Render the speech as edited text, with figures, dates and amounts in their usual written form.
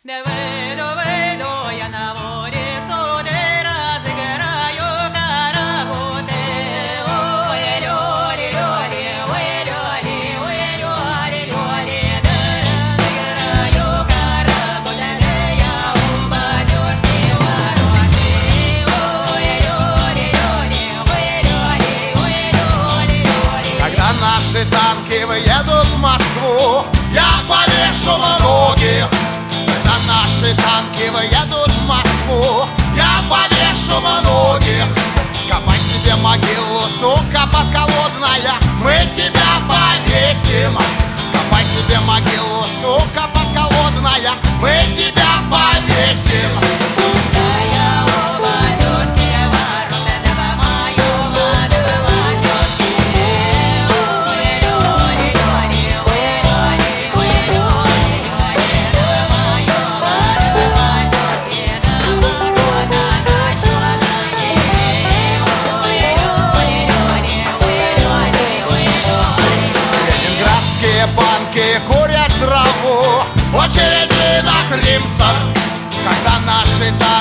Да выйду я на улицу, да разыграю караоке. Ой, лёли, лёли, ой, лёли, ой, лёли, лёли, да разыграю караоке, да я у батюшки вороты. Ой, лёли, лёли, ой, лёли, ой, лёли, лёли. Когда наши танки выедут в Москву, я повешу многих. Когда наши танки выедут в Москву, я повешу многих. Копай себе могилу, сука подколодная, мы тебя повесим. Копай себе могилу, сука подколодная, мы тебя повесим. Да я у батюшки ворота, да по мою воду батюшки. Ой, лёли, лёли, ой, лёли, ой, лёли, лёли, да по мою воду батюшки, да погода ночёная. Ой, лёли, лёли, ой, лёли, ой, лёли. Ленинградские банки курят траву, очереди на Кримсон. Когда наши